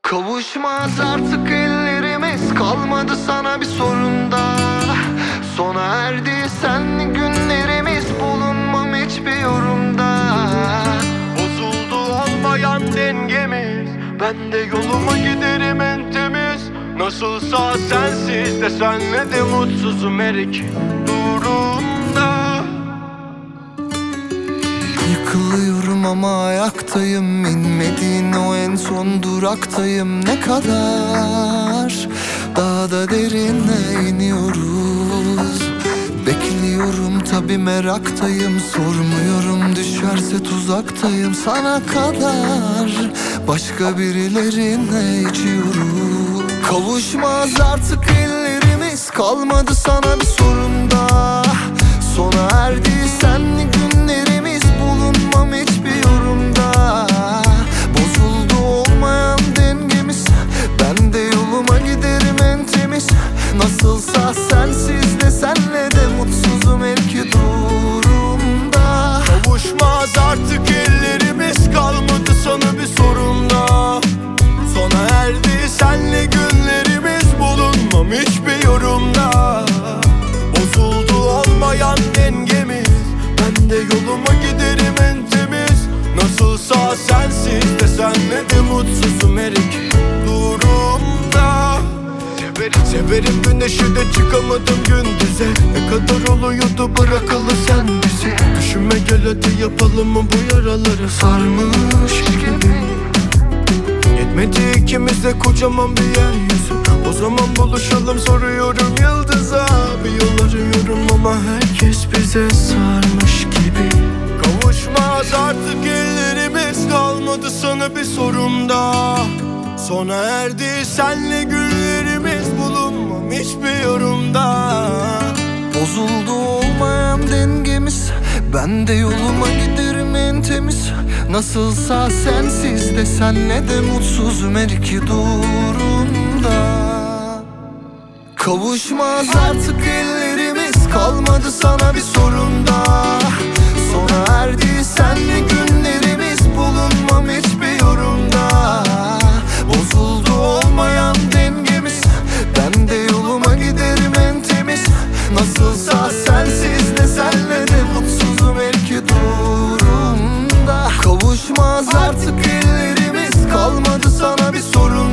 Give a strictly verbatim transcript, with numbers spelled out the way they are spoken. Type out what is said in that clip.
Kavuşmaz artık ellerimiz, kalmadı sana bir sorun da. Sona erdi senli günlerimiz, bulunmam hiçbir yorumda. Bozuldu olmayan dengemiz, ben de yoluma giderim en temiz. Nasılsa sensiz de senle de mutsuzum her iki durumda. Yıkılıyorum ama ayaktayım, inmediğin o en son duraktayım. Ne kadar daha da derine iniyoruz. Bekliyorum tabi, meraktayım, sormuyorum düşerse tuzaktayım. Sana kadar başka birilerine içiyorum. Kavuşmaz artık ellerimiz, kalmadı sana bir sorun da. Sona erdi senli günlerimiz, bulunmam hiçbir yorumda. Bozuldu olmayan dengemiz, ben de yoluma giderim en temiz. Nasılsa sensiz de senle de mutsuzum her iki durumda. Kavuşmaz artık ellerimiz, kalmadı sana bir sorun da. Sona erdi senle günlerimiz, bulunmam hiçbir yorumda. Bozuldu olmayan dengemiz, ben de yoluma giderim en temiz. Nasılsa sensiz de senle de mutsuzum her iki durumda. Severim, severim güneşi de çıkamadım gündüze. Ne kadar oluyordu bırakalı sen bizi. Düşünme gel hadi yapalım mı bu yaraları sarmış gibi. Yetmedi ikimiz de kocaman bir yeryüzü. O zaman buluşalım soruyorum yıldıza. Bir yol arıyorum ama herkes bize sarmış gibi. Kavuşmaz artık ellerimiz, kalmadı sana bir sorun da. Sona erdi senle günlerimiz, bulunmam hiçbir yorumda. Bozuldu olmayan dengemiz, ben de yoluma giderim en temiz. Nasılsa sensiz de senle de mutsuzum her iki durumda. Kavuşmaz artık ellerimiz, kalmadı sana bir sorun da. Sona erdi senle günlerimiz, bulunmam hiçbir yorumda. Bozuldu olmayan dengemiz, ben de yoluma giderim en temiz. Nasılsa sensiz de senle de mutsuzum her iki durumda. Kavuşmaz artık ellerimiz, kalmadı sana bir sorun